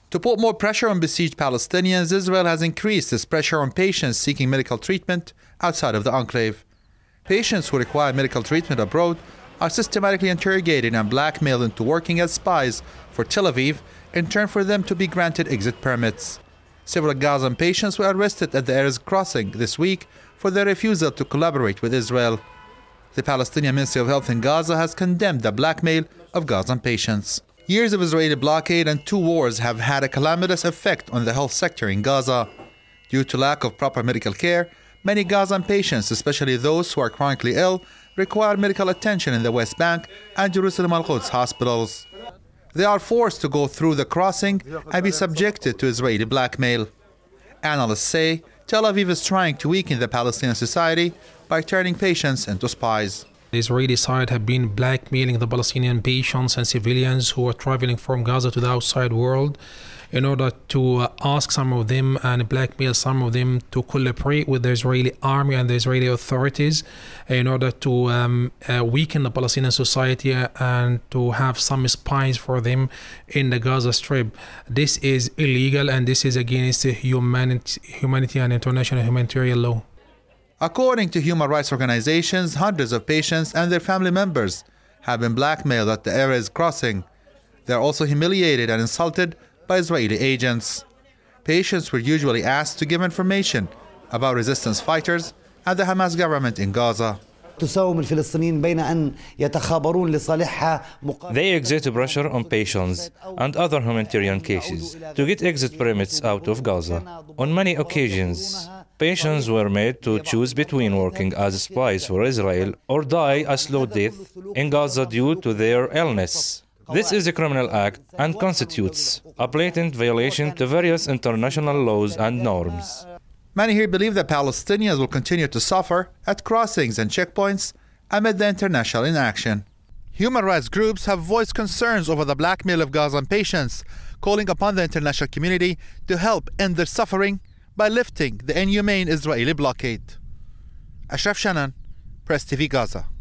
To put more pressure on besieged Palestinians, Israel has increased its pressure on patients seeking medical treatment outside of the enclave. Patients who require medical treatment abroad are systematically interrogated and blackmailed into working as spies for Tel Aviv in turn for them to be granted exit permits. Several Gazan patients were arrested at the Erez crossing this week for their refusal to collaborate with Israel. The Palestinian Ministry of Health in Gaza has condemned the blackmail of Gazan patients. Years of Israeli blockade and 2 wars have had a calamitous effect on the health sector in Gaza. Due to lack of proper medical care, many Gazan patients, especially those who are chronically ill, require medical attention in the West Bank and Jerusalem Al-Quds hospitals. They are forced to go through the crossing and be subjected to Israeli blackmail. Analysts say Tel Aviv is trying to weaken the Palestinian society by turning patients into spies. The Israeli side have been blackmailing the Palestinian patients and civilians who are traveling from Gaza to the outside world in order to ask some of them and blackmail some of them to collaborate with the Israeli army and the Israeli authorities in order to weaken the Palestinian society and to have some spies for them in the Gaza Strip. This is illegal and this is against humanity and international humanitarian law. According to human rights organizations, hundreds of patients and their family members have been blackmailed at the Erez crossing. They are also humiliated and insulted by Israeli agents. Patients were usually asked to give information about resistance fighters and the Hamas government in Gaza. They exert pressure on patients and other humanitarian cases to get exit permits out of Gaza. On many occasions, patients were made to choose between working as spies for Israel or die a slow death in Gaza due to their illness. This is a criminal act and constitutes a blatant violation to various international laws and norms. Many here believe that Palestinians will continue to suffer at crossings and checkpoints amid the international inaction. Human rights groups have voiced concerns over the blackmail of Gazan patients, calling upon the international community to help end their suffering by lifting the inhumane Israeli blockade. Ashraf Shannon, Press TV Gaza.